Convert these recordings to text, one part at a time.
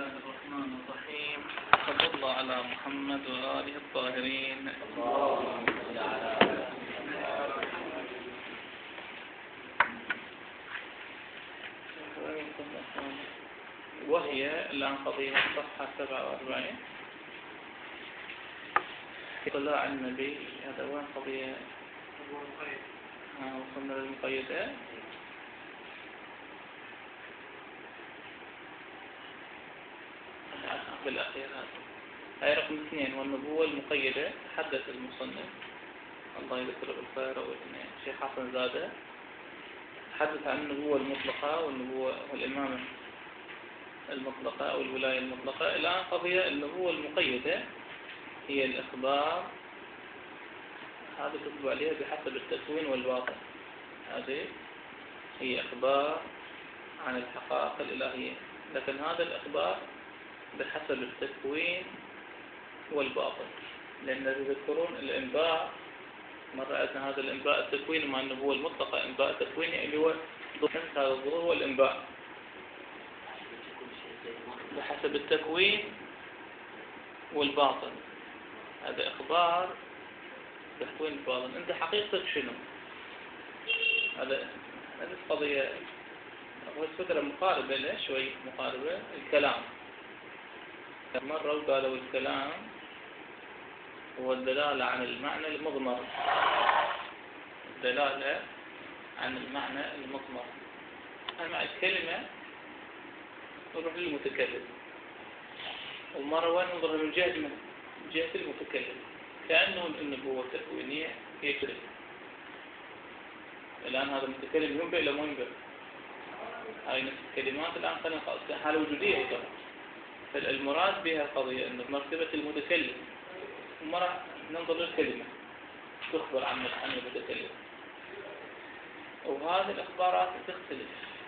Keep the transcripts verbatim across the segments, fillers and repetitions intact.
الله الرحمن الرحيم. صلى الله على محمد وآله الطاهرين. وهي الآن قضية الصفحة سبعة وأربعين اطلاع النبي. هذا وين قضية؟ وصلنا للمقيدة. بالأخير هذا هاي رقم اثنين، والنبوة المقيدة. تحدث المصنف الله يذكره بالخير والاثنين شيخ حسن زادة، تحدث عن النبوة المطلقة والنبوة والإمامة المطلقة أو الولاية المطلقة. الآن قضية النبوة المقيدة هي الإخبار. هذا تكتب عليها بحسب التكوين والواقع. هذه هي إخبار عن الحقائق الإلهية، لكن هذا الإخبار بحسب التكوين والباطن. لأن يذكرون الإنباء، مرة أتنا هذا الإنباء التكويني مع النبوة المطلقة إنباء تكويني اللي هو ضمن هذا الظهور والإنباء بحسب التكوين والباطن. هذا إخبار تكوين الباطن. أنت حقيقتك شنو؟ هذا هذه القضية هو الفكرة مقاربة له شوي، مقاربة الكلام. مرة وقالوا الكلام هو الدلالة عن المعنى المضمر، الدلالة عن المعنى المضمر. مع الكلمة نروح للمتكلم، ومرة وين نظهر من جهة من جهة المتكلم، كأنه النبوة التكوينية هي كلمة. الآن هذا المتكلم ينبئ ولا ما ينبئ؟ هاي نفس الكلمات الآن خلينا حالة وجودية طبعا. فالمراد بها القضية أنه مرتبة المتكلم، ومرة ننظر للكلمة تخبر عن عن المتكلم، وهذه الإخبارات تختلف.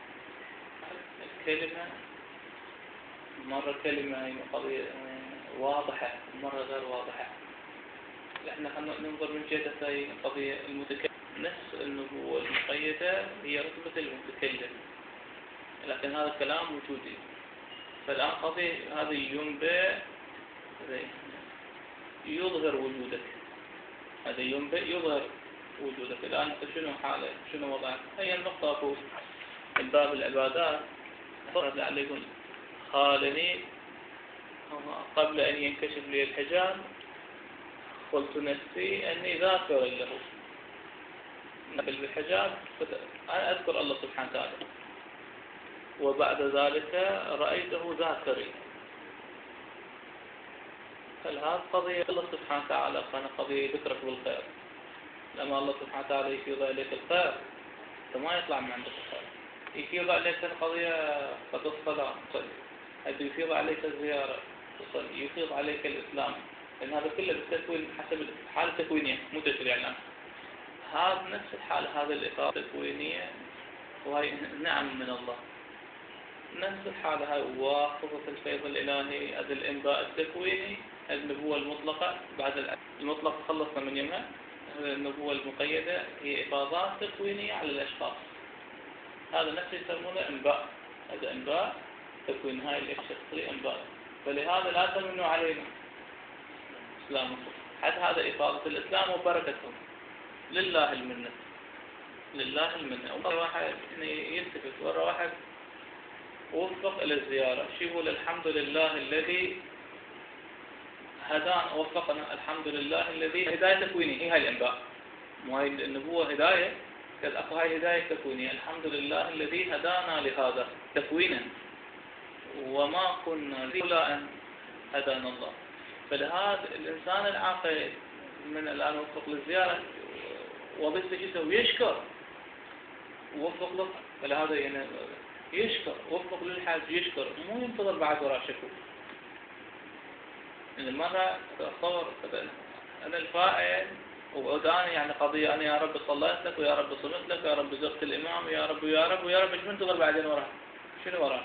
الكلمة مرة كلمة هي قضية واضحة، مرة غير واضحة. احنا ننظر من جهة هاي القضية المتكلم. نفس النبوة المقيدة هي رتبة المتكلم، لكن هذا الكلام وجودي. فالآن قضية هذه ينبئ يظهر وجودك، هذا ينبئ يظهر وجودك. الآن شنو حالك؟ شنو وضعك؟ هي النقطة في الباب العبادات. فرد عليكم خالني قبل أن ينكشف لي الحجاب، قلت نفسي أني ذاكر له. قبل بالحجاب أنا أذكر الله سبحانه وتعالى، وبعد ذلك رأيته ذاكري. فهذه قضية الله سبحانه وتعالى، كان قضية ذكرك بالخير. لما الله سبحانه وتعالى يفيض عليك الخير فما يطلع من عندك الخير. يفيض عليك القضية قد الصلاة تصلي، هذا يفيض عليك الزيارة تصلي، يفيض عليك الإسلام، لأن هذا كله بالتكوين حسب الحالة التكوينية مو تشريع. الآن هذا نفس الحالة، هذا الإطار التكوينية، وهي نعم من الله. نفس الحالة هاي واسطة الفيض الإلهي، هذا الإنباء التكويني، النبوة المطلقة. بعد المطلق خلصنا من يمها. النبوة المقيدة هي إفاضات تكوينية على الأشخاص. هذا نفسه يسمونه إنباء، هذا إنباء تكوين. هاي الشخصية إنباء. فلهذا لا تمنوا علينا إسلام. حتى هذا إفاضة الإسلام وبركته. لله المنة، لله المنة. مرة واحد يلتفت، مرة واحد وفق إلى الزيارة، شو يقول؟ الحمد لله الذي هدانا، وفقنا. الحمد لله الذي هداية تكوينية. هي هاي الإنباء، مو هاي النبوة هداية. قال أكو هاي هداية تكوينية. الحمد لله الذي هدانا لهذا تكوينا، وما كنا لولا أن هدانا الله. فلهذا الإنسان العاقل من الآن وفق للزيارة وظيفته يسوي يشكر، ووفق له. فلهذا يعني يشكر، وفق للحاج يشكر، مو ينتظر بعد وراء شكو. المرة أتصور أنا الفائل وأداني يعني قضية، أنا يا رب صليت لك، ويا رب صمت لك، ويا رب زرت الإمام، ويا رب ويا رب ويا رب، مش منتظر بعدين وراء. شنو وراء؟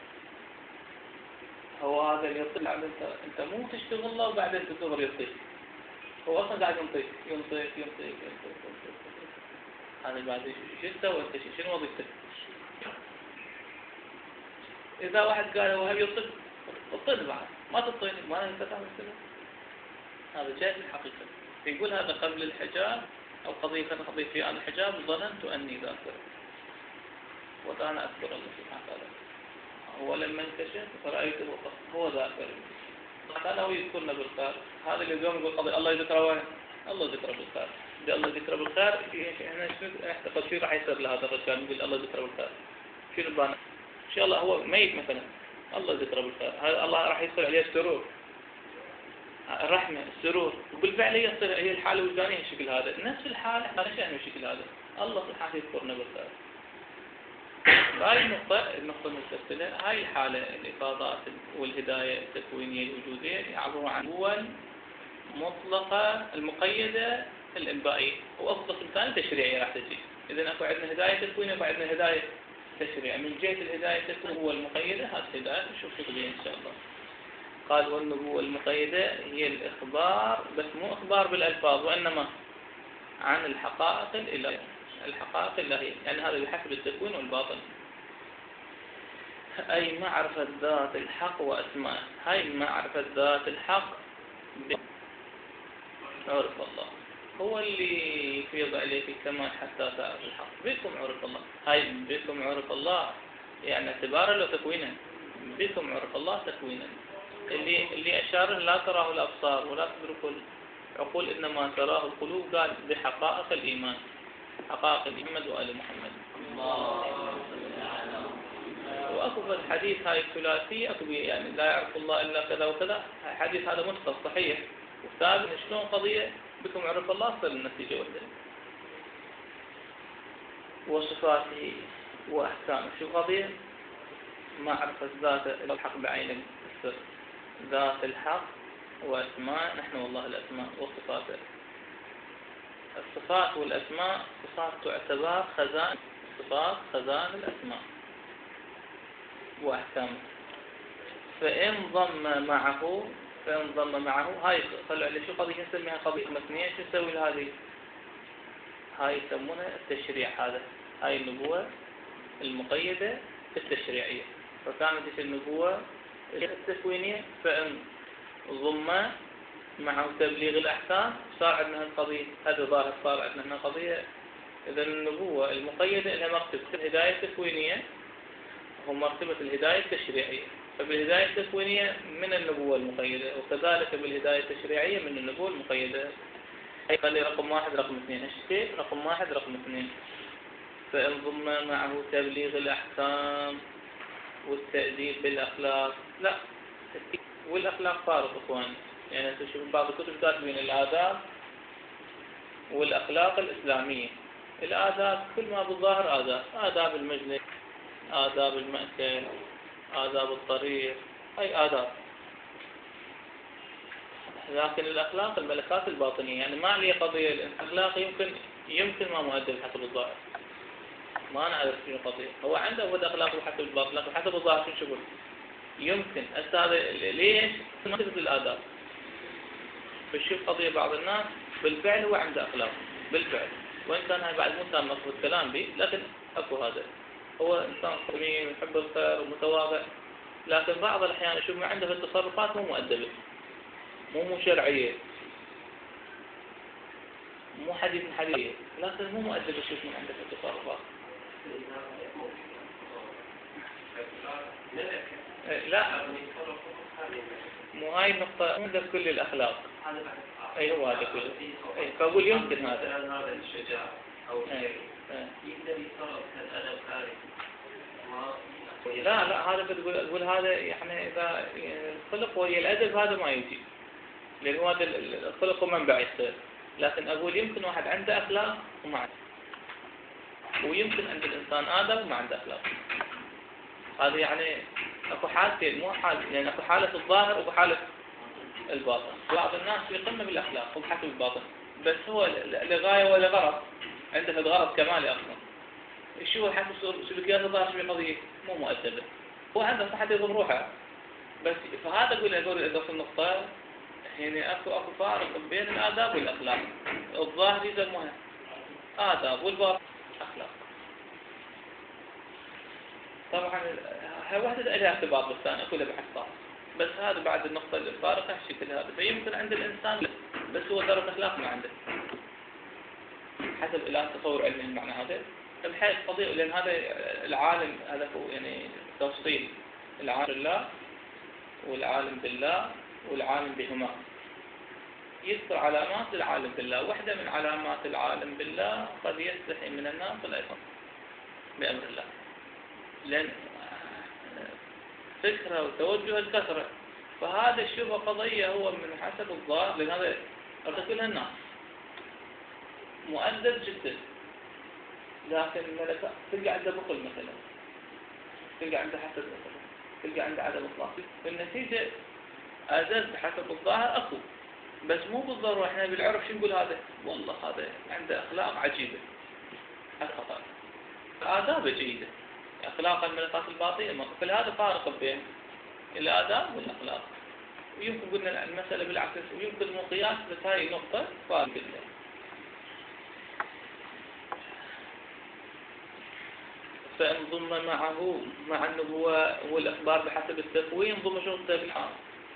هو هذا اللي يطلع أنت أنت مو تشتغل الله وبعدين تنتظر يعطيك. هو أصلا قاعد ينطيك ينطيك ينطيك ينطيك. هذا بعد شو تسوي أنت؟ شنو وظيفتك؟ إذا واحد قال هو هل يطلق الطين بعد ما تطيني ما أنا فتح السنة هذا جاي في الحقيقة. يقول هذا قبل الحجاب أو قضية قضية في الحجاب ظننت أني ذاكر وأنا أذكر الله سبحانه وتعالى. هو لما انكشف فرأيته هو ذاكر قال هو يذكرنا بالخير. هذا اللي اليوم يقول قضية الله يذكره وين؟ الله ذكره بالخير. إذا الله ذكره بالخير إحنا نعتقد شو راح يصير لهذا الرجال نقول الله ذكره بالخير شو نبغى؟ إن شاء الله هو ميت مثلا الله ذكره بالخير هذا الله راح يصير عليه السرور الرحمة السرور وبالفعل هي تصير هي الحالة الوجدانية الشكل هذا نفس الحالة احنا شأنه الشكل هذا الله سبحانه يذكرنا بالخير. هاي النقطة النقطة المستقبلة هاي الحالة الإفاضات والهداية التكوينية الوجودية يعبروا عن هو المطلقة المقيدة الإنبائية وأفضل ثاني تشريعية راح تجي. إذا أكو عندنا هداية تكوينية وعندنا هداية تشريعية. من جهة الهداية التكوينية هو المقيدة هذه الهداية نشوف شغلية إن شاء الله. قال والنبوة المقيدة هي الإخبار بس مو إخبار بالألفاظ وإنما عن الحقائق الإلهية الحقائق الإلهية يعني هذا بحسب التكوين والباطن أي معرفة ذات الحق وأسماء. هاي معرفة ذات الحق عرف الله هو اللي يفيض عليك الكمال حتى تعرف الحق. بكم عرف الله هاي بكم عرف الله يعني اعتبارا لو تكوينا بكم عرف الله تكوينا اللي اللي أشار لا تراه الأبصار ولا تدرك العقول إنما تراه القلوب قال بحقائق الإيمان حقائق محمد وآل محمد. وأكو الحديث هاي الثلاثية أكو يعني لا يعرف الله إلا كذا وكذا الحديث هذا متصل صحيح وثابت شلون قضية بكم عرف الله صار النتيجة وحدة. وصفاته وأحكامه شو قضية معرفة ذات الحق بعين السر ذات الحق وأسماء نحن والله الأسماء وصفاته. الصفات والأسماء صفات تعتبر خزان صفات خزان الأسماء وأحكامه. فإن ضم معه فإن ضم معه هاي طلع لي شو قضية نسميها قضية مثنية شو نسوي لهذه هاي يسمونها التشريع. هذا هاي النبوة المقيدة التشريعية. فكانت النبوة التكوينية فإن ضم معه تبليغ الأحكام صار عندنا القضية هذا ظاهر صار عندنا قضية. إذا النبوة المقيدة لها مرتبة الهداية التكوينية ومرتبة الهداية التشريعية. فبالهداية التكوينية من النبوة المقيدة وكذلك بالهداية التشريعية من النبوة المقيدة. أي خلي رقم واحد رقم اثنين هشتي رقم واحد رقم اثنين. فإن ضم معه تبليغ الأحكام والتأديب بالأخلاق لا والأخلاق فارق إخواني يعني تشوف بعض الكتب كاتبين الآداب والأخلاق الإسلامية. الآداب كل ما بالظاهر آداب آداب المجلس آداب المأكل آداب الطريق أي آداب. لكن الأخلاق الملكات الباطنية يعني ما عليه قضية الأخلاق يمكن يمكن ما مؤدب حسب الظاهر ما نعرف شنو قضية هو عنده ود أخلاقه حسب الباطن لكن حسب الظاهر شو شغل يمكن أستاذ ليش ما تثبت الآداب. بشوف قضية بعض الناس بالفعل هو عنده أخلاق بالفعل وإن كان هاي بعد مو تام مفروض الكلام به لكن أكو هذا هو إنسان صميم يحب الخير ومتواضع لكن بعض الأحيان يشوف ما عنده في التصرفات مو مؤدبة مو مو شرعية مو حديث من حديث لكن مو مؤدب يشوف من عنده في التصرفات. لا مو هاي النقطة مو ذا كل الأخلاق أي هو هذا كله أي فأقول يمكن هذا هذا الشجاع أو الخير يقدر يتصرف كالأدب خارج لا لا هذا بتقول أقول هذا يعني إذا الخلق وهي الأدب هذا ما يجي لأن هذا الخلق منبع يصير. لكن أقول يمكن واحد عنده أخلاق وما عنده ويمكن عند الإنسان آدم وما عنده أخلاق. هذا يعني أكو حالتين مو حال يعني أكو حالة الظاهر وأكو حالة الباطن. بعض الناس في قمة بالأخلاق وبحسب الباطن بس هو لغاية ولا غرض عنده الغرض كمالي أصلا شو حسب سلوكيات الظاهر شو قضية مو مؤدبة هو عنده صحة يضم روحه بس. فهذا أقول أقول إذا في النقطة يعني أكو أكو فارق بين الآداب والأخلاق. الظاهر يسموها آداب والباطن أخلاق. طبعا هاي واحدة لها ارتباط بالثانية كلها بحث بس هذا بعد النقطة الفارقة الشكل هذا، فيمكن عند الإنسان لا. بس هو درجة أخلاق ما عنده حسب الآن تصور علمي المعنى هذا، بحيث قضية لأن هذا العالم هذا هو يعني تفصيل العالم بالله والعالم بالله والعالم بهما. يذكر علامات العالم بالله، واحدة من علامات العالم بالله قد يستحي من الناس الأيضا بأمر الله، لأن فكرة وتوجه الكثرة، فهذا الشبه قضية هو من حسب الظاهر، لأن هذا ارتكلها الناس مؤدب جدا، لكن الملكة تلقى عنده بخل مثلا، تلقى عنده حسد مثلا، تلقى عنده عدم إخلاص، والنتيجة أزل بحسب الظاهر أكو، بس مو بالضرورة. احنا بالعرف شو نقول هذا؟ والله هذا عنده أخلاق عجيبة، هذا خطأ. آداب جيدة، أخلاق الملكات الباطنية، فهذا فارق بين الآداب والأخلاق. ويمكن قلنا المسألة بالعكس، ويمكن مو قياس، بس هاي نقطة فارق جدا. فإن ضم معه مع النبوة والإخبار بحسب التكوين ضم شنو التبعات؟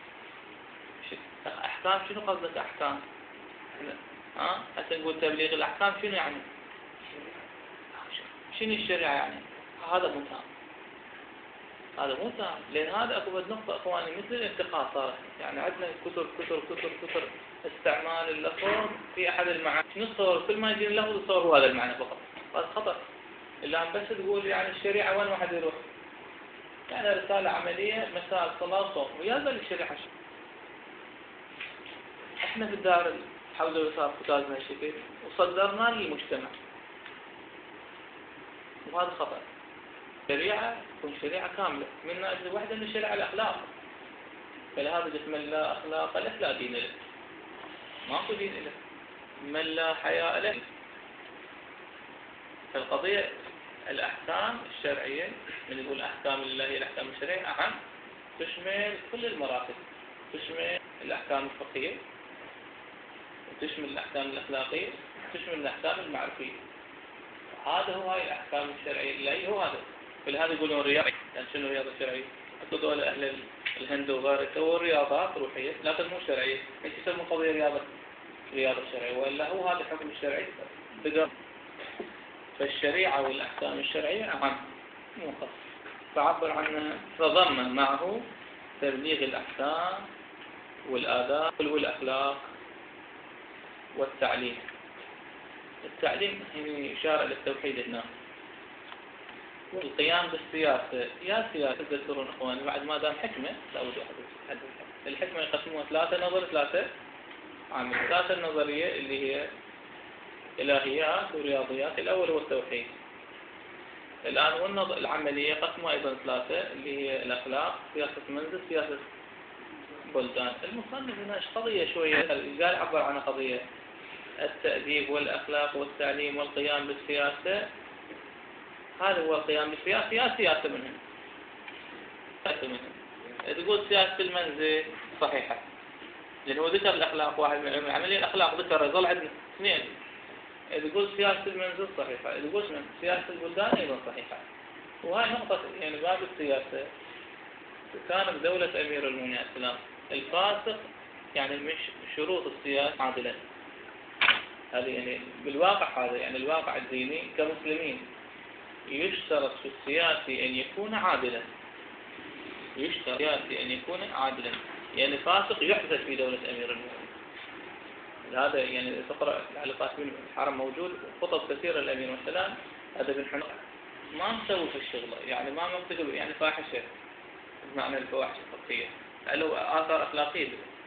أحكام شنو قصدك أحكام؟ ها؟ هسه نقول تبليغ الأحكام شنو يعني؟ شنو الشريعة يعني؟ هذا مو تام، هذا مو تام، لأن هذا أكو نقطة إخواني مثل الانتقاد صار، يعني عندنا كثر كثر كثر كثر استعمال اللفظ في أحد المعاني، نصور كل ما يجي اللفظ يصور هو هذا المعنى فقط، هذا خطأ. الآن بس تقول يعني الشريعة وين واحد يروح؟ يعني رسالة عملية مساء صلاة صوم، ويا ذا الشريعة شو؟ احنا في الدار حول الوسار كتازنا الشكل وصدرناه للمجتمع، وهذا خطأ. شريعة تكون شريعة كاملة، من أجل واحدة من شريعة الأخلاق، فلهذا جت من لا أخلاق له لا دين له، ماكو دين له، من لا حياء له. فالقضية الأحكام الشرعية، من يقول أحكام الله هي الأحكام الشرعية أعم، تشمل كل المراتب، تشمل الأحكام الفقهية، وتشمل الأحكام الأخلاقية، وتشمل الأحكام المعرفية. هذا هو هاي الأحكام الشرعية اللي هو هذا. فلهذا يقولون رياضة، يعني شنو رياضة شرعية؟ أقول أهل الهند وغيره سووا رياضات روحية لكن مو شرعية، ايش يسمون قضية رياضة؟ رياضة شرعية، وإلا هو هذا الحكم الشرعي بقى. فالشريعة والأحكام الشرعية أهم مو خاص، فعبر عنها فضمن معه تبليغ الأحكام والآداب والأخلاق والتعليم. التعليم هي إشارة للتوحيد هنا، والقيام بالسياسة. يا سياسة تذكرون أخواني بعد ما دام حكمة لا أود أحد الحكمة يقسموها ثلاثة نظر ثلاثة عامل. ثلاثة النظرية اللي هي إلهيات ورياضيات، الأول هو التوحيد. الآن والنظر العملية قسمها أيضا ثلاثة اللي هي الأخلاق، سياسة منزل، سياسة بلدان. المصنف هنا إيش قضية شوية قال عبر عن قضية التأديب والأخلاق والتعليم والقيام بالسياسة. هذا هو القيام بالسياسة، يا سياسة منهم سياسة منهم. تقول سياسة المنزل صحيحة لأنه ذكر الأخلاق، واحد من العملية الأخلاق ذكر يظل عندنا اثنين. تقول سياسة المنزل صحيحة، تقول سياسة البلدان أيضا صحيحة. وهاي نقطة يعني باب السياسة كان بدولة أمير المؤمنين عليه السلام الفاسق يعني مش شروط السياسة عادلة. هذه يعني بالواقع هذا يعني الواقع الديني كمسلمين يشترط في السياسي أن يكون عادلا، يشترط في السياسي أن يكون عادلا، يعني فاسق يحدث في دولة أمير المؤمنين. هذا يعني تقرأ على قاسم الحرم موجود خطب كثيرة للأمير والسلام. هذا بن حنظلة ما مسوي في الشغلة، يعني ما مرتكب يعني فاحشة بمعنى الفواحش الفقهية، له آثار أخلاقية.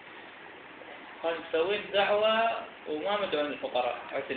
قال سويت دعوة وما مدعون الفقراء عتل،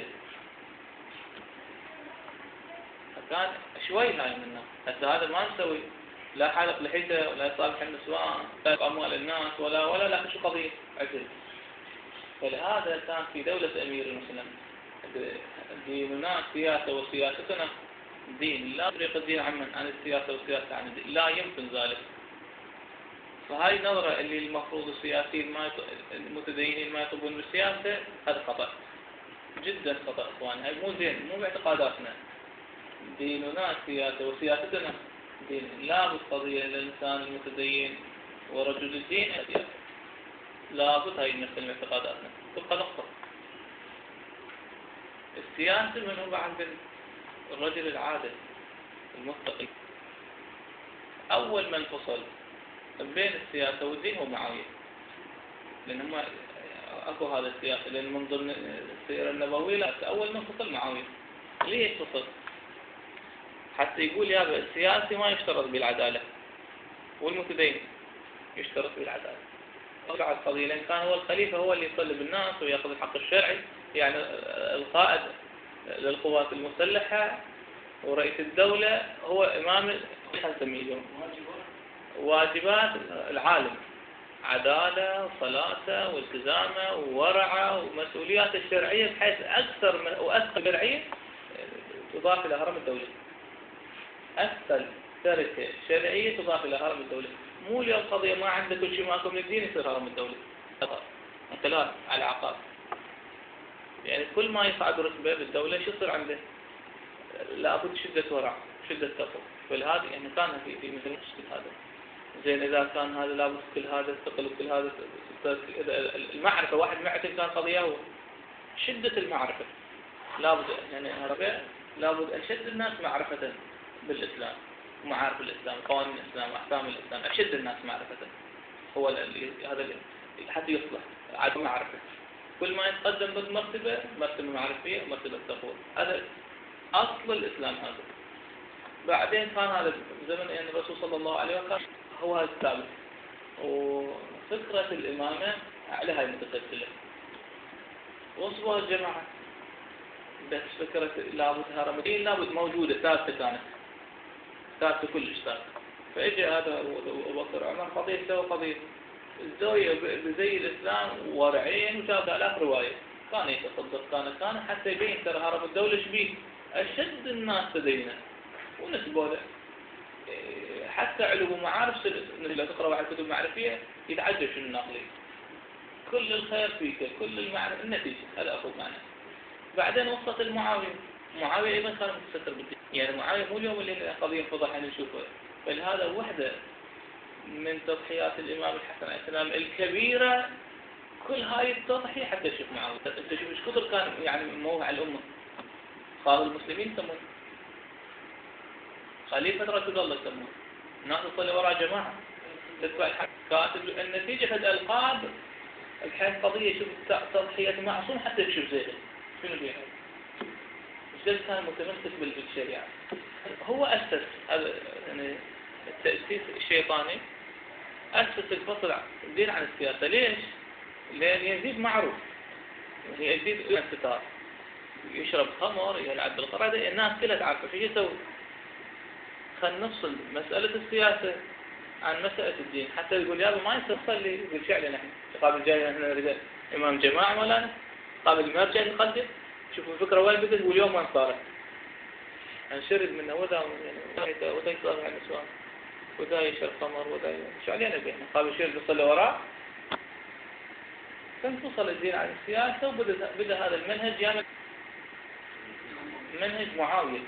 كان شوي هاي منه. هسه هذا ما نسوي لا حالق لحيته ولا يصالح النسوان لا أموال الناس ولا ولا لا شو قضية عتل. فلهذا كان في دولة أمير المسلمين ديننا سياسة وسياستنا دين، لا طريق الدين عن عن السياسة والسياسة عن الدين، لا يمكن ذلك. فهاي نظرة اللي المفروض السياسيين ما المتدينين ما يطبون بالسياسة، هذا خطأ جدا خطأ إخوان. هاي مو زين، مو باعتقاداتنا. ديننا سياسة وسياستنا دين، لا بالقضية للإنسان المتدين ورجل الدين السياسة. لابد هاي نسلم اعتقاداتنا تبقى نقطة. السياسة من هو عند الرجل العادل المتقي. أول من فصل بين السياسة والدين هو معاوية، لأن هم أكو هذا السياسة، لأن من ضمن السيرة النبوية لا أول من فصل معاوية. ليش فصل؟ حتى يقول يا السياسي ما يشترط بالعدالة والمتدين يشترط بالعدالة. رجع القضية لأن كان هو الخليفة، هو اللي يصلي بالناس ويأخذ الحق الشرعي، يعني القائد للقوات المسلحة ورئيس الدولة هو إمام الخمسمية. واجبات العالم عدالة وصلاة والتزامه وورعه ومسؤوليات الشرعية، بحيث أكثر من وأثقل شرعية تضاف إلى هرم الدولة. أثقل تركة شرعية تضاف إلى هرم الدولة. مو اليوم قضية ما عندك كل شيء ماكو من الدين يصير هرم الدولة. انقلاب على عقاب. يعني كل ما يصعد رتبة بالدولة شو يصير عنده؟ لابد شدة ورع، شدة تقوى. فلهذا يعني كان في في مثل هذا. زين إذا كان هذا لابد كل هذا الثقل وكل هذا المعرفة. واحد معرفة كان قضية هو شدة المعرفة. لابد يعني هذا لابد أشد الناس معرفة بالإسلام ومعارف الإسلام، قوانين الإسلام وأحكام الإسلام. أشد الناس معرفة هو هذا حتى يصلح عدم معرفة. كل ما يتقدم بالمرتبة مرتبة معرفية ومرتبة تقوى. هذا أصل الإسلام هذا. بعدين كان هذا زمن يعني الرسول صلى الله عليه وسلم هو هذا الثابت، وفكرة الإمامة على هاي متسلسلة. وصفها الجماعة بس فكرة لابد هرم الدين لابد موجودة ثابتة، كانت ثابتة كلش ثابتة. فإجى هذا أبو بكر عمر قضية سوى قضية الزاوية بزي الإسلام ورعين وجاب آلاف رواية. كان يتصدق كان كان حتى يبين ترى هرم الدولة شبيه أشد الناس تدينا ونسبوا له حتى علوم ومعارف. لا تقرأ واحد كتب معرفية يتعجب شنو الناقلي. كل الخير فيك، كل المعرفة النتيجة. هذا أخذ معنا. بعدين وصلت المعاوية. معاوية أيضا كان متستر بالدين. يعني معاوية مو اليوم اللي قضية فضح نشوفها، بل هذا وحدة من تضحيات الإمام الحسن عليه السلام الكبيرة. كل هاي التضحية حتى تشوف معاوية. أنت شوف إيش كثر كان يعني موه على الأمة. قال المسلمين سموه خليفة رسول الله سموه. الناس تصلي وراء جماعة تتبع الحق. كاتب النتيجة في الألقاب الحين قضية شوف تضحية معصوم حتى تشوف زيها شنو فيها. الجل كان متمسك بالشريعة. هو أسس هذا يعني التأسيس الشيطاني، أسس الفصل الدين عن السياسة. ليش؟ لأن يزيد معروف، يعني يزيد الستار، يشرب خمر، يلعب بالقردة، الناس كلها تعرفه. شو يسوي؟ خلينا نفصل مسألة السياسة عن مسألة الدين. حتى يقول يابا ما يصير صلي، يقول شعلي نحن قابل جاي نحن نريد إمام جماعة ولا قابل ما رجع نقدم. شوفوا الفكرة وين بدت واليوم وين صارت. انشرد منه وذا يعني وذا يصلي على النسوان وذا يشرب خمر وذا شو علينا بينا. قابل شير بيصلي وراه. فانفصل الدين عن السياسة وبدأ بدأ هذا المنهج يعني منهج معاوية.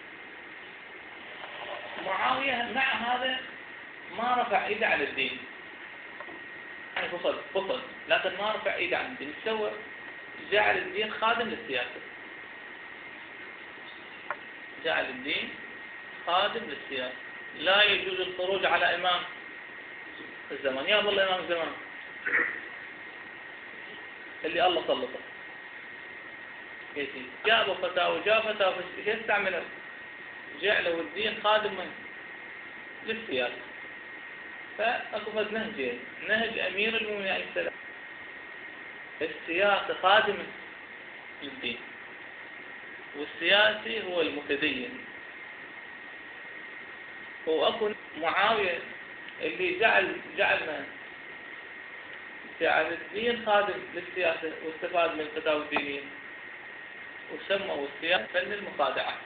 معاوية مع هذا ما رفع ايده على الدين، يعني فصل فصل لكن ما رفع ايده عن الدين. سوى جعل الدين خادم للسياسة. جعل الدين خادم للسياسة. لا يجوز الخروج على إمام الزمان. يا الله إمام الزمان اللي الله سلطه جابوا فتاوى جاب فتاوى ايش يستعمله؟ جعله الدين خادم من للسياسة. فأكو فد نهجين. نهج أمير المؤمنين عليه السلام السياسة خادمة للدين، والسياسي هو المتدين. وأكو معاوية اللي جعل جعل من جعل الدين خادم للسياسة واستفاد من الفتاوى الدينية وسموا السياسة فن المخادعة.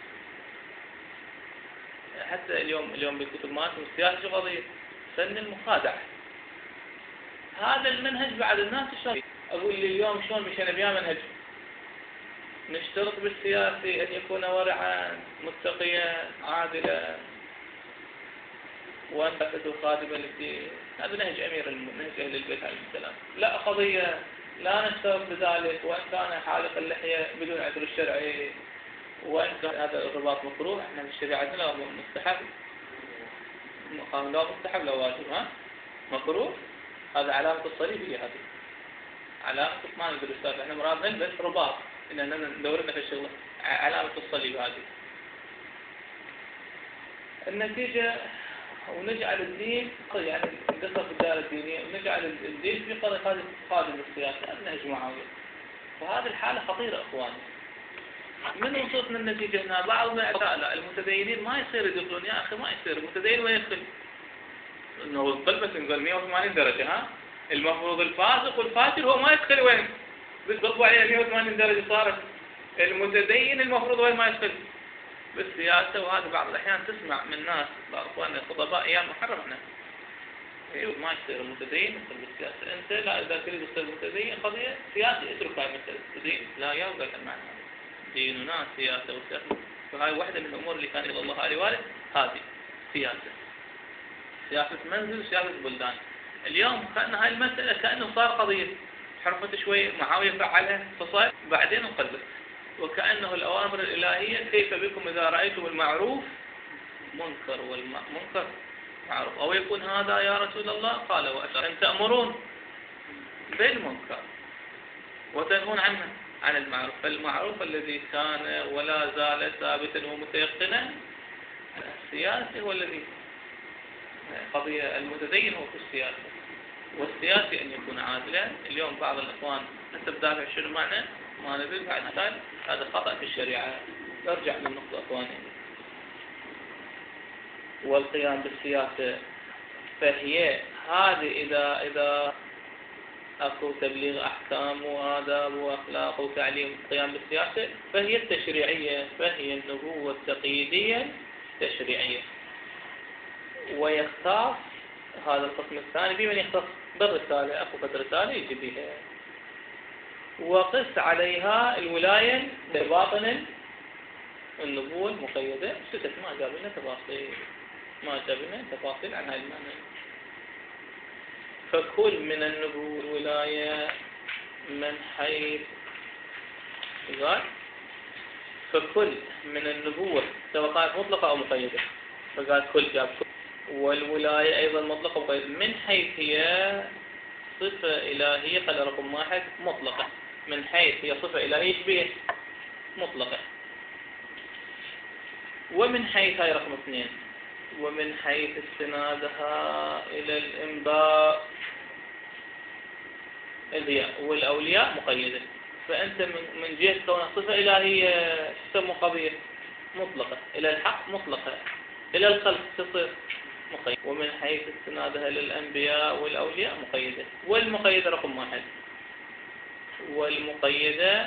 حتى اليوم اليوم بالكتب مالتهم السياسة شو قضية؟ فن المخادعة. هذا المنهج بعد الناس شلون أقول لي اليوم شلون مشينا بيا منهج نشترط بالسياسي أن يكون ورعا متقيا عادلا وأن تكون خادما للدين. هذا نهج أمير نهج أهل البيت عليه السلام. لا قضية لا نشترط بذلك، وإن كان حالق اللحية بدون عذر الشرعي وإن كان هذا الرباط مكروه، احنا في الشريعة لا مستحب، مقام لا مستحب لا واجب، ها مكروه. هذا علامة الصليبية، هذه علامة ما نقدر أستاذ احنا مراد نلبس رباط إننا ندورنا في الشغل، علامة الصليب هذه. النتيجة ونجعل الدين يعني ندخل في الدائرة الدينية ونجعل الدين في طريقة قادم للسياسة، هذا نهج معاوية. وهذه الحالة خطيرة إخواني. من وصلنا النتيجة هنا بعضنا لا المتدينين ما يصير يدخلون، يا أخي ما يصير المتدين وين يدخل؟ إنه القلب تنقل مئة وثمانين درجة، ها المفروض الفاسق والفاجر هو ما يدخل وين؟ بتقلبوا عليه مئة وثمانين درجة صارت. المتدين المفروض وين ما يدخل؟ بالسياسة. وهذا بعض الأحيان تسمع من ناس بعض إخواننا الخطباء أيام محرمنا أيوه ما يصير المتدين يدخل بالسياسة. أنت لا إذا تريد تصير متدين قضية سياسة اترك هاي مثل المتدين لا يوجد المعنى ديننا سياسة وسياسة. فهاي واحدة من الأمور اللي كان يقول الله عليه وآله هذه سياسة، سياسة منزل وسياسة بلدان. اليوم كأن هاي المسألة كأنه صار قضية حرفت شوي معاوية فعلها فصار بعدين انقلبت، وكأنه الأوامر الإلهية كيف بكم إذا رأيتم المعروف منكر والمنكر معروف، أو يكون هذا يا رسول الله قال وأشار أن تأمرون بالمنكر وتنهون عنه عن المعروف. فالمعروف الذي كان ولا زال ثابتا ومتيقنا السياسي هو الذي قضية المتدين هو في السياسة، والسياسي أن يكون عادلا. اليوم بعض الإخوان أنت بدافع شنو معنى ما نزل بعد هذا هذا خطأ في الشريعة. نرجع للنقطة أخواني. والقيام بالسياسة فهي هذه إذا إذا أكو تبليغ أحكام وآداب وأخلاق وتعليم القيام بالسياسة فهي التشريعية، فهي النبوة التقييدية التشريعية. ويختص هذا القسم الثاني بمن يختص بالرسالة، أكو قد رسالة يجي بها وقس عليها الولاية بباطن النبوة المقيدة. ستة ما جاب لنا تفاصيل ما جاب لنا تفاصيل عن هذا المعنى. فكل من النبوة الولاية من حيث قال فكل من النبوة سواء كانت مطلقة أو مقيدة، فقال كل جاب كل. والولاية أيضا مطلقة ومقيدة من حيث هي صفة إلهية. قال رقم واحد مطلقة من حيث هي صفة إلهية شبيه مطلقة. ومن حيث هاي رقم اثنين ومن حيث استنادها إلى الإنباء والأولياء مقيدة. فأنت من جهة كونها صفة إلهية تسمى قضية مطلقة، إلى الحق مطلقة، إلى الخلق تصير مقيدة. ومن حيث استنادها للأنبياء والأولياء مقيدة. والمقيدة رقم واحد والمقيدة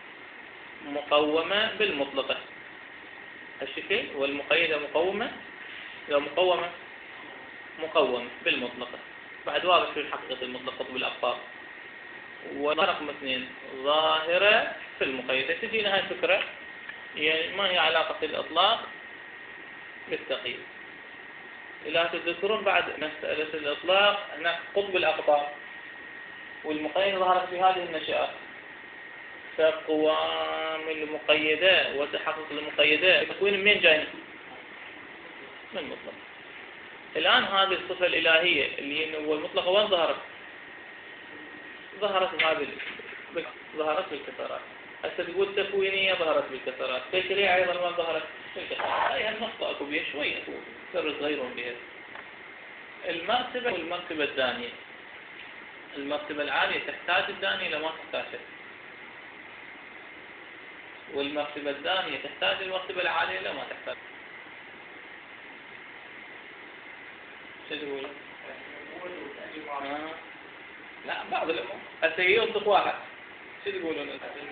مقومة بالمطلقة هالشكل. والمقيدة مقومة لو مقومة مقومة بالمطلقة. بعد واضح في الحقيقة المطلقة بالأخبار. ورقم اثنين ظاهرة في المقيدة. تجينا هاي الفكرة يعني ما هي علاقة الإطلاق بالتقييد. إلا تذكرون بعد مسألة الإطلاق هناك قطب الأقطار والمقيد ظهرت في هذه النشآت. فقوام المقيدة وتحقق المقيدة تكوين منين جاينا؟ من المطلق. الآن هذه الصفة الإلهية اللي هي النبوة المطلقة وين ظهرت؟ ظهرت هذه ظهرت بالكسرات. هسه تقول تكوينية ظهرت بالكسرات، تشريع أيضا وين ظهرت بالكسرات. هاي النقطة أكو بيها شوية أكو سر صغيرون بها. المرتبة والمرتبة الثانية. المرتبة العالية تحتاج الثانية لما تحتاجها، والمرتبة الثانية تحتاج المرتبة العالية لما تحتاج. شو تقول؟ آه. لا بعض الأمور هسه يصدق واحد. شو تقولون؟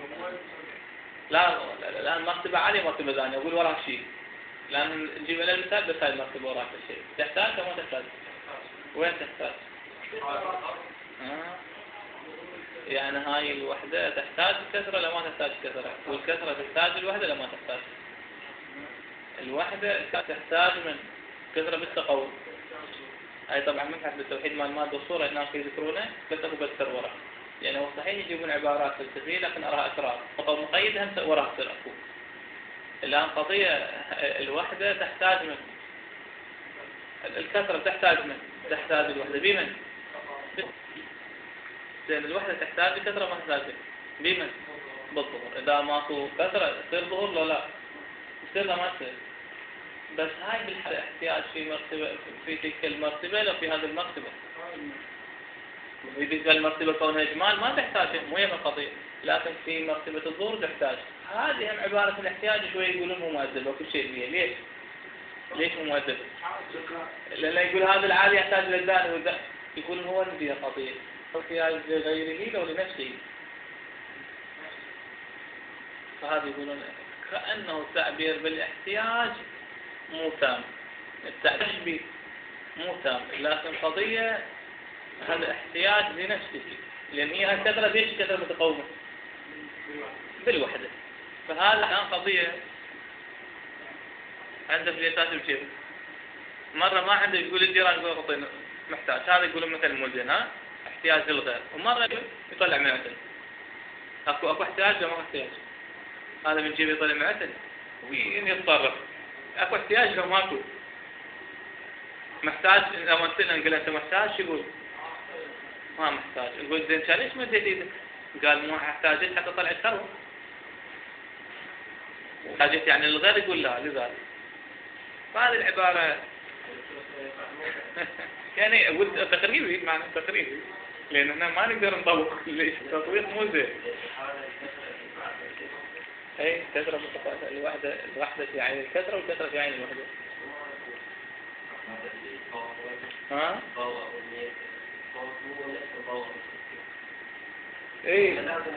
لا لا لا المرتبة عالية مرتبة ثانية أقول وراها شيء. لأن نجيب لنا المثال بس هاي المرتبة وراها شيء. تحتاج أو ما تحتاج؟ وين تحتاج؟ آه. يعني هاي الوحدة تحتاج الكسرة لما تحتاج كسرة، والكسرة تحتاج الوحدة لما تحتاج. الوحدة تحتاج من كسرة بالتقوي هاي طبعا مبحث بالتوحيد مال المادة والصورة هناك يذكرونه بس أكو بكثر وراء، يعني هو صحيح يجيبون عبارات فلسفية لكن أراها أسرار، وقول مقيد هم وراها سر أكو. الآن قضية الوحدة تحتاج من الكثرة، تحتاج من تحتاج الوحدة بمن؟ لأن الوحدة تحتاج كثرة ما تحتاج بمن؟ بالظهور. إذا ماكو كثرة تصير ظهور لو لا تصير لا ما تصير. بس هاي بالاحتياج في مرتبة في تلك المرتبة لو في هذه المرتبة. في تلك المرتبة كونها إجمال ما تحتاج، مو هي القضية، لكن في مرتبة الظهور تحتاج. هذه هم عبارة الاحتياج شوي يقولون مو مؤدبة وكل شيء بيها. ليش؟ ليش مو مؤدبة؟ لأن يقول هذا العالي يحتاج للذات والذات، يقول هو نبي قضية احتياج لغيره لو لنفسه. فهذا يقولون كأنه تعبير بالاحتياج مو تام، التعبير مو تام، لكن قضية هذا احتياج لنفسه، لأن هي الكثرة ليش كثرة متقومة؟ بالوحدة. فهذا الآن قضية عنده في الأساس بشيء مرة ما عنده يقول الجيران يقول قطين محتاج، هذا يقول مثل مولدين ها احتياج للغير، ومرة يطلع معتن. أكو أكو احتياج لو ما احتياج، هذا من جيب يطلع معتن وين يتصرف. أكو احتياج لو ماكو محتاج. إذا ما نسألنا نقول أنت محتاج شو يقول؟ ما محتاج. نقول زين كان ليش مديت إيدك؟ قال مو احتاجت حتى طلعت ثروة. حاجت يعني الغير يقول لا لذلك. فهذه العبارة يعني قلت تقريبي، معنى تقريبي، لأن احنا ما نقدر نطبق التطبيق مو زين. أي كثرة متقاطعة الوحدة، الوحدة في عين الكثرة والكثرة في عين الوحدة. ها؟ إيه.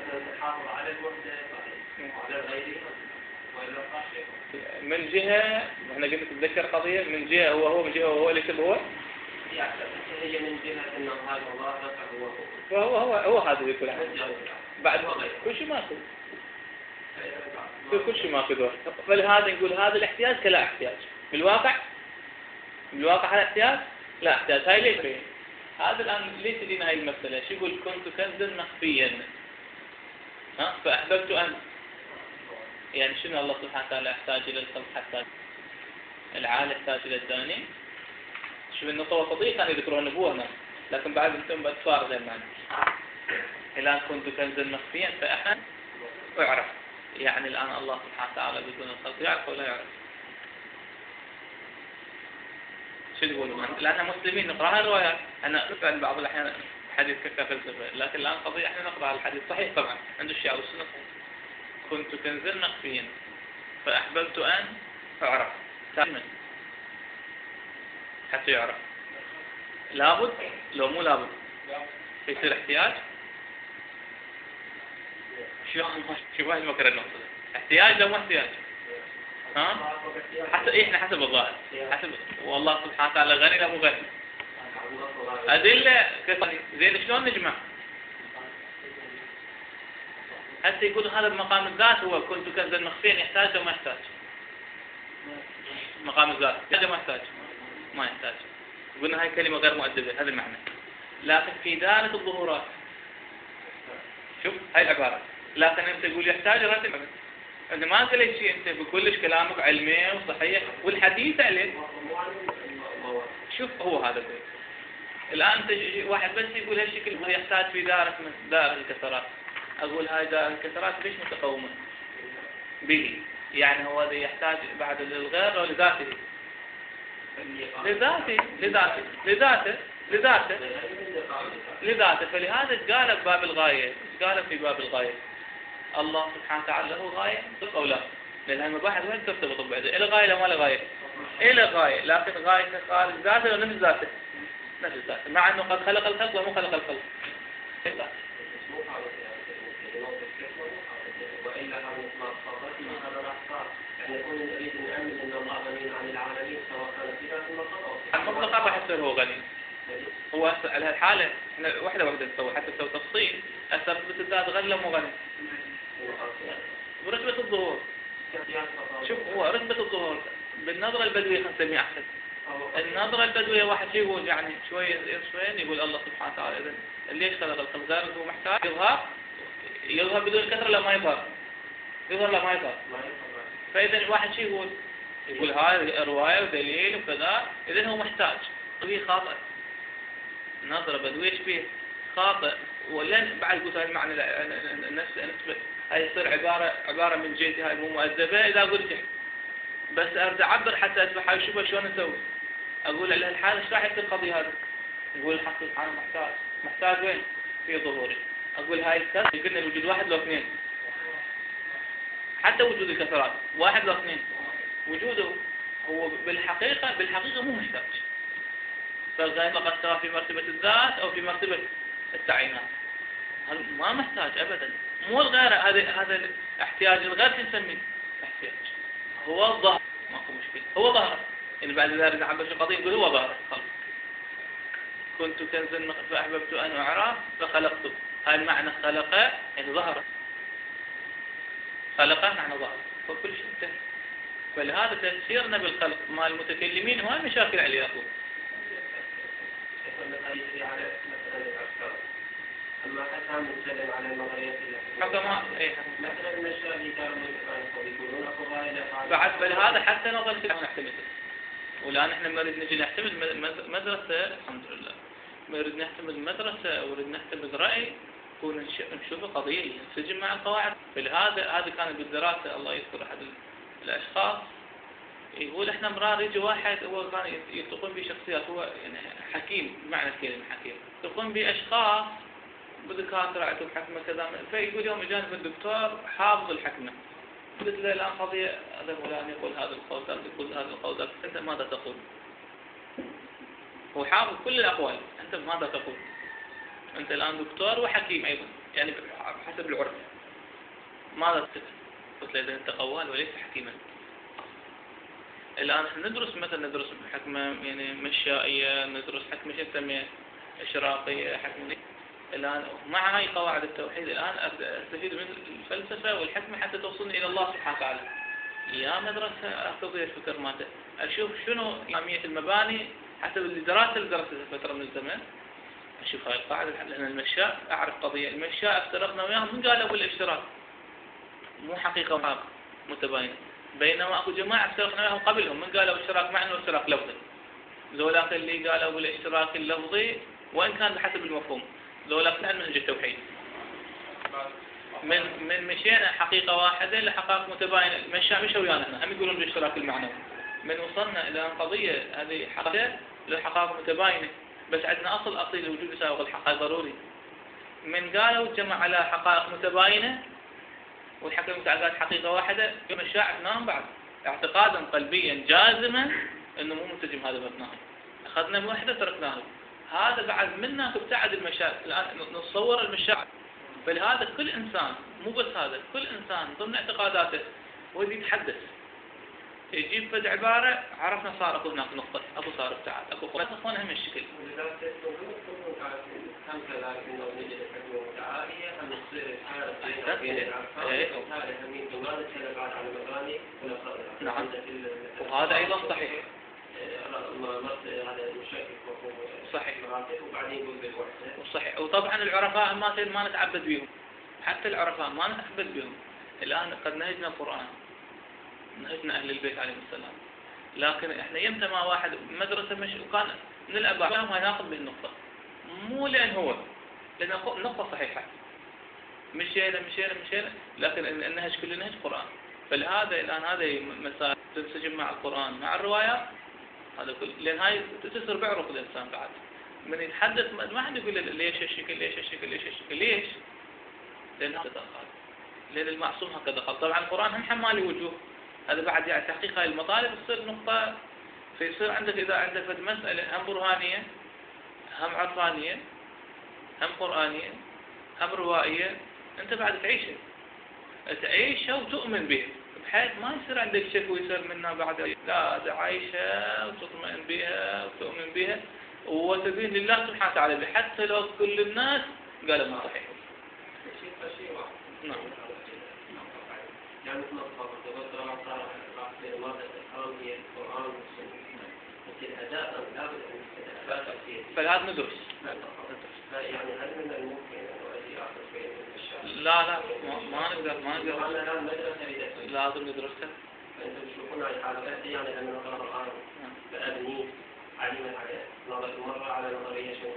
من جهة احنا قلت تتذكر قضية من جهة هو هو من جهة هو ليس هو. هي من جهة إنه هذا الله هو فهو هو هو هذا يقول بعد كل شيء ماكو. في كل شيء ماكو دور. فلهذا نقول هذا الاحتياج كلا احتياج. بالواقع بالواقع هذا احتياج لا احتياج. هاي ليش فيه؟ هذا الآن ليش تدينا هاي المسألة؟ شو يقول كنت كنزا مخفيا ها فأحببت أن يعني شنو الله سبحانه وتعالى يحتاج إلى الخلق حتى العالي يحتاج إلى الداني. شو النقطة الوسطية كانوا يذكرون النبوة هنا، لكن بعد انتم بأسفار غير معنى. الآن كنت كنزا مخفيا فأحد أعرف، يعني الآن الله سبحانه وتعالى بدون الخلق يعرف ولا يعرف. شو يقولون؟ لأننا مسلمين نقرأ الروايات. أنا أفعل بعض الأحيان حديث كفلسفة، لكن الآن قضية احنا نقرأ الحديث صحيح طبعا عند الشيعة والسنة صحيح. كنت كنزا مخفيا فأحببت أن أعرف تماما حتى يعرف. لابد لو مو لابد يصير احتياج. شو شو واحد مكر النقطة احتياج لو مو احتياج ها حتى احنا حسب الظاهر حسب والله سبحانه وتعالى غني لا مو غني. أدلة زين شلون نجمع؟ حتى يقول هذا بمقام الذات هو كنت كنزا مخفيا يحتاج أو ما يحتاج؟ مقام الذات يحتاج ما يحتاج؟ ما يحتاج. قلنا هاي كلمة غير مؤدبة هذا المعنى. لكن في دالة الظهورات شوف هاي العبارة، لكن أنت تقول يحتاج راتب أنت ما قلت شيء، أنت بكلش كلامك علمي وصحيح والحديث عليه. شوف هو هذا البيت الآن أنت واحد بس يقول هالشكل هو يحتاج في دارة من دار الكسرات. أقول هاي دار الكسرات ليش متقومة به؟ يعني هو ذي يحتاج بعد للغير أو لذاته؟ لذاته لذاته لذاته لذاته لذاته فلهذا قال بباب الغاية. قال في باب الغاية الله سبحانه وتعالى له غاية أو لا؟ لأن المباحث وين ترتبط ببعضها؟ إلى غاية ولا غاية؟ إلى غاية، لكن غاية خارج ذاته ولا نفس ذاته؟ نفس ذاته، مع أنه قد خلق الخلق ومو خلق الخلق. وإلا هذا ما صارت هذا راح صار يعني يكون نريد نأمن أن الله غني عن العالمين سواء كان في ذات المطلق أو المطلق راح يصير هو غني. هو على هالحالة وحدة وحدة تسوي حتى تسوي تفصيل أثبت الذات غني مو غني. ورتبة الظهور شوف هو رتبة الظهور بالنظرة البدوية خلينا نسميه أحسن. النظرة البدوية واحد شيء يقول يعني شوية شوية يقول الله سبحانه وتعالى إذن ليش خلق الخلق؟ قال هو محتاج يظهر يظهر بدون كثرة لا ما يظهر يظهر لا ما يظهر. فإذا واحد شيء يقول يقول هاي رواية ودليل وكذا، إذن هو محتاج. وهي خاطئ. نظرة بدوية شبيه خاطئ. ولن بعد قلت هاي المعنى النفس نسبة هاي يصير عبارة عبارة من جهتي هاي مو مؤدبة إذا قلت بس أرد أعبر حتى أسبح هاي شوفها شلون نسوي. أقول على الحال إيش راح يصير القضية هذه؟ نقول الحق سبحانه محتاج. محتاج وين؟ في ظهوري. أقول هاي الكسر قلنا الوجود واحد لو اثنين. حتى وجود الكسرات واحد لو اثنين. وجوده هو بالحقيقة بالحقيقة مو محتاج. فالغاية فقط سواء في مرتبة الذات أو في مرتبة التعيينات. ما محتاج أبدا. مو الغير هذا هذا الاحتياج الغير نسميه احتياج. هو ظهر ماكو مشكلة. هو ظهر. يعني بعد ذلك نعبر في قضية نقول هو ظهر خلص. كنت كنزا فأحببت أن أعرف فخلقته. هاي المعنى خلق يعني ظهر. خلق معنى ظهر. فكل شيء انتهى. فلهذا تفسيرنا بالخلق مع المتكلمين هو المشاكل عليه أقول. أما حتى نتكلم على النظريات حكما إيه مثلا الأشياء اللي كانوا يقولون قضايا بعد فلهذا حتى نظر كده نحتمل. والآن إحنا نريد نجي نحتمل مدرسة الحمد لله. نريد نحتمل مدرسة ونريد نحتمل رأي ونشوف قضية ننسجم مع القواعد. فلهذا هذا كان بالدراسة الله يذكر أحد الأشخاص يقول إحنا مرار يجي واحد هو كان يقوم بشخصيات هو يعني حكيم بمعنى الكلمة حكيم يقوم بأشخاص بدكاترة عندهم حكمة كذا. فيقول يوم جانب الدكتور حافظ الحكمة. قلت له الآن قضية هذا فلان يقول هذا القول ذاك يقول هذا القول ذاك أنت ماذا تقول؟ هو حافظ كل الأقوال أنت ماذا تقول؟ أنت الآن دكتور وحكيم أيضا يعني حسب العرف ماذا تقول؟ قلت له إذا أنت قوال وليس حكيما. الآن احنا ندرس مثلا ندرس حكمة يعني مشائية ندرس حكمة شو نسميها إشراقية حكمة. الآن مع هاي قواعد التوحيد الآن أستفيد من الفلسفة والحكمة حتى توصلني إلى الله سبحانه وتعالى. يا مدرسة أخذ الفكر ماته أشوف شنو إمامية المباني حتى بالدراسة اللي درستها فترة من الزمن أشوف هاي القاعدة لأن المشاء أعرف قضية المشاء افترقنا وياهم من قالوا بالاشتراك مو حقيقة وحق متباينة. بينما أكو جماعة افترقنا وياهم قبلهم من قالوا اشتراك معنى واشتراك لفظي. ذولاك اللي قالوا بالاشتراك اللفظي وإن كان بحسب المفهوم ذولاك كان منهج التوحيد. من من مشينا حقيقة واحدة لحقائق متباينة. المشاء مش ويانا احنا هم يقولون بالاشتراك المعنوي. من وصلنا إلى قضية هذه حقيقة لحقائق متباينة بس عندنا أصل أصيل وجود يساوي الحقائق ضروري. من قالوا الجمع على حقائق متباينة والحكم متعلقات حقيقة واحدة المشاعر نام بعد اعتقادا قلبيا جازما انه مو منسجم هذا مبناه. اخذنا من وحده تركناه. هذا بعد منا تبتعد المشاعر. الان نتصور المشاعر. فلهذا كل انسان مو بس هذا كل انسان ضمن اعتقاداته هو يتحدث يجيب فد عبارة عرفنا صار اكو هناك نقطة اكو صار ابتعاد اكو قوة اخوان هم الشكل. هم كذلك انه نجد الحكمة متعالية هم تصير الحالة بين العرفان وهذا همين ما نتكلم بعد عن المباني نعم وهذا ايضا صحيح. هذا المشاكل صحيح وبعدين يقول بالوحدة صحيح. وطبعا العرفاء ما ما نتعبد بهم حتى العرفاء ما نتعبد بهم. الآن قد نهجنا القرآن نهجنا أهل البيت عليهم السلام لكن احنا يمتى ما واحد مدرسة مش وكان من الأباء ما ناخذ بالنقطة مو لأن هو لأن النقطة صحيحة مشينا مشينا مشينا لكن النهج كل نهج قرآن. فلهذا الآن هذا مسائل تنسجم مع القرآن مع الروايات هذا كل لأن هاي تصير بعرف الإنسان بعد من يتحدث ما حد يقول ليش الشكل ليش الشكل ليش الشكل ليش لأن هذا دخل لأن المعصوم هكذا دخل. طبعا القرآن هم حمالي وجوه هذا بعد يعني تحقيق هاي المطالب تصير نقطة فيصير عندك إذا عندك فد مسألة هم برهانية هم عرفانية هم قرآنية هم روائية أنت بعد تعيشها تعيشها وتؤمن بها بحيث ما يصير عندك شك ويصير منها بعد لا تعيشها وتطمئن بها وتؤمن بها وتبين لله سبحانه وتعالى حتى لو كل الناس قالوا ما صحيح. نعم يعني نقطة تذكر مادة القرآن هي القرآن والسنة بس الأداء لابد أن يكون أداء كثير. فلهذا ندرس. يعني هل من الممكن أن أؤدي آخر شيء من الشهر؟ لا لا ما, ما نقدر ما نقدر. أنا الآن مدرسة لدرس. لازم ندرسها. أنتم تشوفون هاي الحالات يعني لما نقرأ القرآن فأبني علمت على نظرة مرة على نظرية شو؟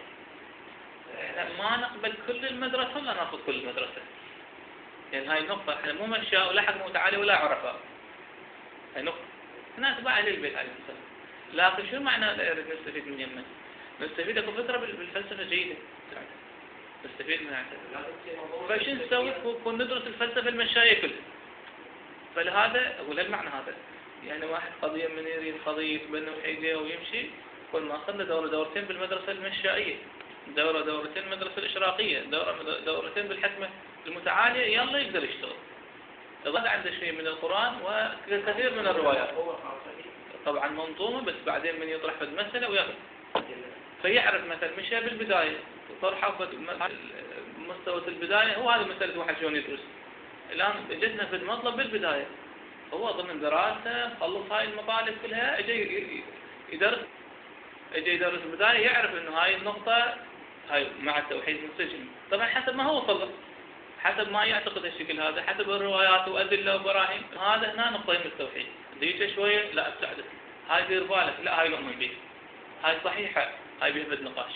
ما نقبل كل المدرسة ولا ناخذ كل المدرسة. يعني هاي النقطة احنا مو مشاء ولا حكموا تعالى ولا عرفاء. هاي نقطة. احنا اتباع أهل البيت عليه السلام. لكن شو معنى نستفيد من يمنا؟ نستفيد اكو فترة بالفلسفة جيدة. نستفيد من عندها. فشو نسوي؟ كون ندرس الفلسفة المشاية كلها. فلهذا أقول المعنى هذا. يعني واحد قضية من يريد قضية يتبنى وحيجة ويمشي كل ما أخذنا دورة دورتين بالمدرسة المشائية، دورة دورتين المدرسة الإشراقية، دورة دورتين بالحكمة المتعالية، يلا يقدر يشتغل. هذا عنده شيء من القرآن وكثير من الروايات. طبعا منظومة بس بعدين من يطرح في المسألة ويأخذ. فيعرف مثلا مشى بالبداية طرحه في مستوى البداية هو هذه مسألة واحد شلون يدرس. الآن جدنا في المطلب بالبداية هو ضمن دراسة خلص هاي المطالب كلها اجى يدرس اجى يدرس البداية يعرف انه هاي النقطة هاي مع التوحيد منسجم. طبعا حسب ما هو صلى حسب ما يعتقد الشكل هذا حسب الروايات وأدلة وبراهين هذا هنا نقطة من التوحيد. ديجة شوية لا ابتعدت هاي دير بالك لا هاي نؤمن به هاي صحيحة هاي بيهبد نقاش.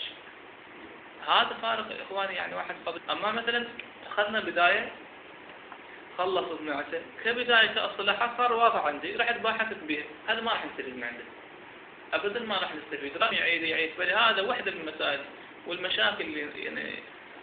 هذا فارق إخواني يعني واحد قبل. أما مثلا أخذنا بداية خلص بمعته كبداية كأصطلاحات صار واضح عندي رحت باحثت بها هذا ما راح نستفيد من عنده أبدا ما راح نستفيد راح يعيد يعيد. فلهذا واحدة من المسائل والمشاكل اللي يعني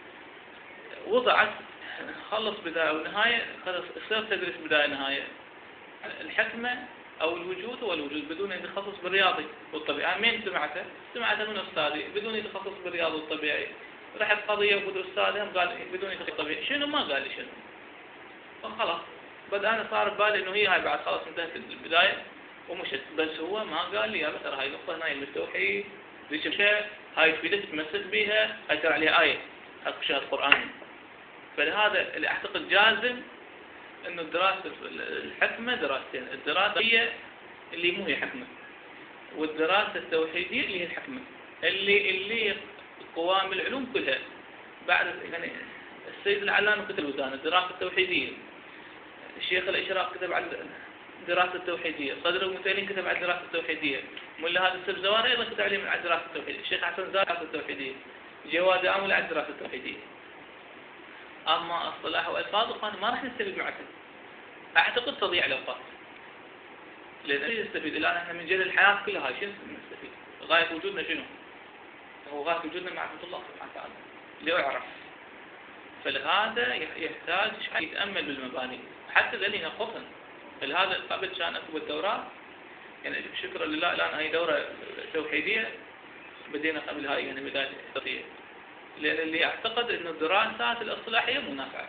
وضعت خلص بداية ونهاية خلص صار تدرس بداية نهاية. الحكمة أو الوجود هو الوجود بدون أن يتخصص بالرياضي والطبيعي. مين سمعته؟ سمعته من أستاذي بدون يتخصص بالرياضي والطبيعي. رحت قضية وبدو أستاذهم قال بدون يتخصص بالطبيعي شنو ما قال لي شنو. فخلاص بدأ أنا صار ببالي إنه هي هاي بعد خلاص انتهت البداية ومشت. بس هو ما قال لي يا بس هاي نقطة هنا المستوحي ذيك الشيء هاي تفيدك تمسك بيها هاي ترى عليها آية أكو شاهد قرآني. فلهذا اللي أعتقد جازم إنه الدراسة الحكمة دراستين. الدراسة هي اللي مو هي حكمة والدراسة التوحيدية اللي هي الحكمة اللي اللي قوام العلوم كلها. بعد يعني السيد العلامة كتب وزان الدراسة التوحيدية. الشيخ الإشراق كتب على الدراسة التوحيدية. صدر المتألين كتب على الدراسة التوحيدية. ملا هذا السبزواري أيضا كتب عليه على الدراسة التوحيدية. الشيخ حسن زاد على الدراسة التوحيدية. جواد عامل على الدراسة التوحيدية. أما اصطلاح وألفاظ إخواني ما راح نستفيد معك. أعتقد تضيع الأوقات. لأن نستفيد الآن إحنا من جل الحياة كلها هاي شنو نستفيد؟ غاية وجودنا شنو؟ هو غاية وجودنا معرفة الله سبحانه وتعالى ليعرف. فلهذا يحتاج يتأمل بالمباني حتى ذلك قطن. فلهذا قبل كان أكتب الدورات يعني شكرا لله الآن هاي دورة توحيدية بدينا قبل هاي يعني بداية احتياطية. لأن اللي أعتقد إنه الدراسات الاصطلاحية منافعة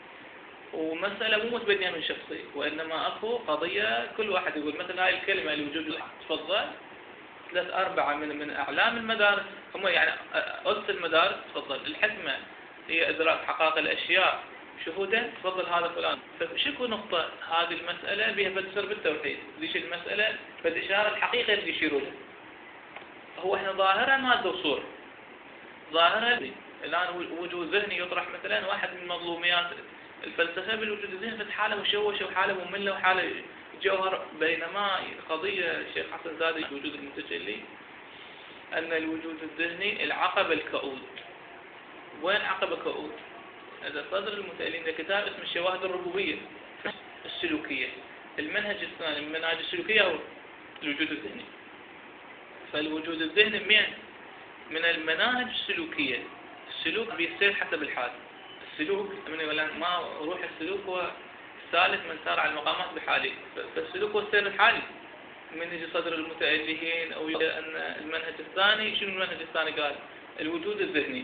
ومسألة مو متبنية من شخصي وإنما أكو قضية كل واحد يقول مثلا هاي الكلمة اللي وجود تفضل ثلاث أربعة من من أعلام المدارس هم يعني أس المدارس تفضل. الحكمة هي إدراك حقائق الأشياء شهودا تفضل هذا فلان. فشكو نقطة هذه المسألة بها بتصير بالتوحيد ليش المسألة بالإشارة الحقيقة اللي يشيروا لها. هو إحنا ظاهرة مادة وصورة. ظاهرة الآن وجود ذهني يطرح مثلا واحد من مظلوميات الفلسفة بالوجود الذهني في حالة مشوشة وحالة مملة وحالة جوهر. بينما قضية الشيخ حسن زادي الوجود المتجلي أن الوجود الذهني العقبة الكؤود. وين عقبة كؤود؟ هذا صدر المتألين كتاب اسمه الشواهد الربوبية السلوكية. المنهج الثاني من المناهج السلوكية هو الوجود الذهني. فالوجود الذهني من من المناهج السلوكية. السلوك بيصير حسب الحال. السلوك من ما روح السلوك هو ثالث من سار على المقامات بحالي. فالسلوك هو السير الحالي. من يجي صدر المتألهين أو أن المنهج الثاني شنو المنهج الثاني قال الوجود الذهني.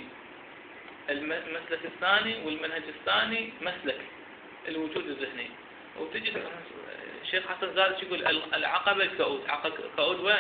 المسلك الثاني والمنهج الثاني مسلك الوجود الذهني. وتجي الشيخ حسن زاد يقول العقبة الكؤود. عقبة الكؤود وين؟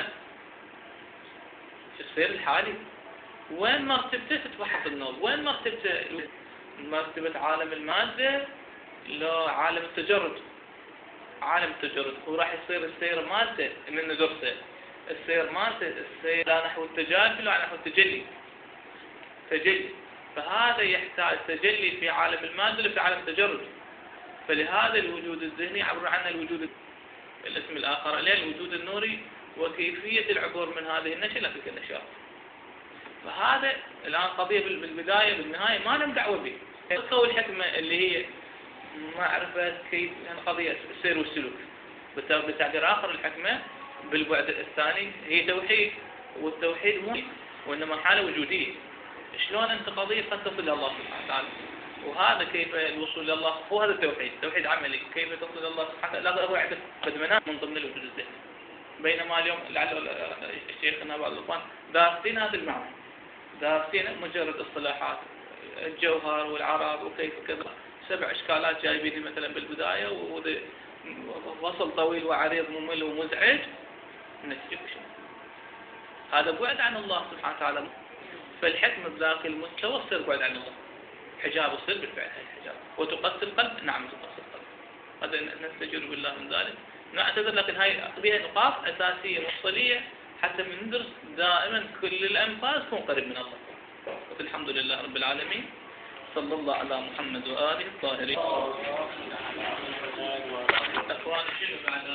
في السير الحالي. وين مرتبته تتوحد النوم؟ وين مرتبته؟ مرتبة عالم المادة لا عالم التجرد. عالم التجرد هو راح يصير السير مالته من ندرسه السير مالته السير لا نحو التجافي ولا نحو التجلي تجلي. فهذا يحتاج تجلي في عالم المادة ولا في عالم التجرد. فلهذا الوجود الذهني عبر عنه الوجود الاسم الآخر عليه الوجود النوري وكيفية العبور من هذه النشأة إلى تلك النشأة. فهذا الآن قضية بالبداية بالنهاية ما لهم دعوة به. القوة الحكمة اللي هي معرفة كيف يعني قضية السير والسلوك. بتعبير آخر الحكمة بالبعد الثاني هي توحيد، والتوحيد مو وإنما حالة وجودية. شلون أنت قضية قد تصل إلى الله سبحانه وتعالى، وهذا كيف الوصول إلى الله هو هذا التوحيد، توحيد عملي. كيف تصل إلى الله سبحانه وتعالى لا هو عندك بدمناه من ضمن الوجود الذهني. بينما اليوم لعل شيخنا بعض الإخوان دارسين هذا المعنى، دارسين مجرد اصطلاحات الجوهر والعرب وكيف كذا سبع إشكالات جايبين مثلا بالبداية ووصل طويل وعريض ممل ومزعج نتيجة شيء. هذا بعد عن الله سبحانه وتعالى. فالحكمة بذاك المستوى تصير بعد عن الله، حجاب السر بالفعل هي الحجاب. وتقسي القلب، نعم تقسي القلب. هذا نستجير بالله من ذلك. نعتذر لكن هاي بها نقاط أساسية مفصلية حتى من ندرس دائما كل الأنفاس تكون قريب من الله. والحمد لله رب العالمين. صلى الله على محمد وآله الطاهرين. أخواني